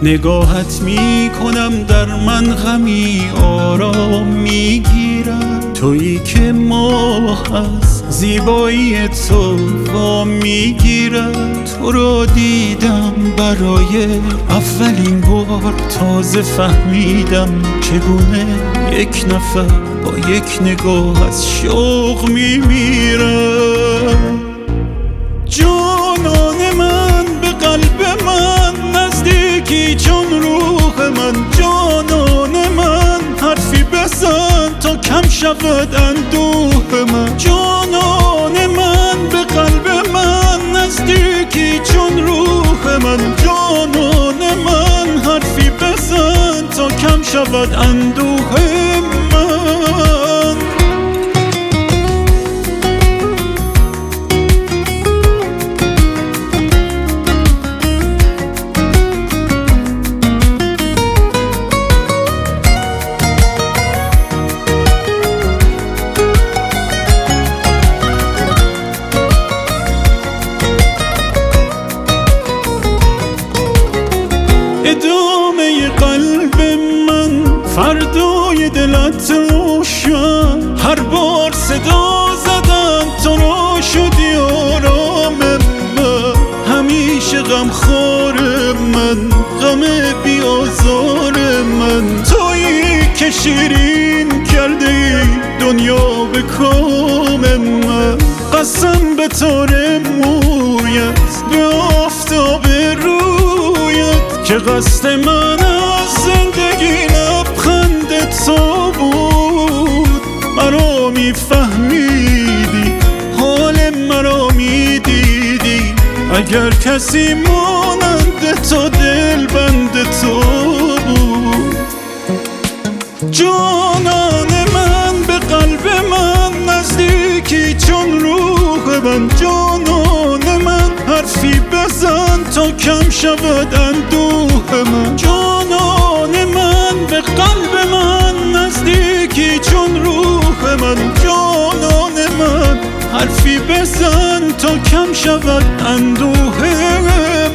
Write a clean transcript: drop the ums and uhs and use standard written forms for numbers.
نگاهت می کنم در من غمی آرام می گیرد. تویی که ماه از زیبایی تو وام می گیرد. تو را دیدم برای اولین بار، تازه فهمیدم چگونه یک نفر با یک نگاه از شوق می میرد. جانان من به قلب من نزدیکی چون روح من. جانان من حرفی بزن تا کم شود اندوه من. جانان من به قلب من نزدیکی چون روح من. جانان من حرفی بزن تا کم شود اندوه من. ادامه قلب من فردای دلت روشن. هر بار صدا زدم تو را شدی آرام من. همیشه غمخوار من، غم بیازار من. تویی که شیرین کرده ای دنیا به کام من. قسم به تار مویت، به آفتاب رویت، که قصد من از زندگی لبخند تو بود. مرا میفهمیدی، حال مرا میدیدی. اگر کسی مانند تو دلبند تو بود. جانان من به قلب من نزدیکی چون روح من. جانان من حرفی بزن تا کم شود اندوه من. جانان من به قلب من نزدیکی چون روح من. جانان من حرفی بزن تا کم شود اندوه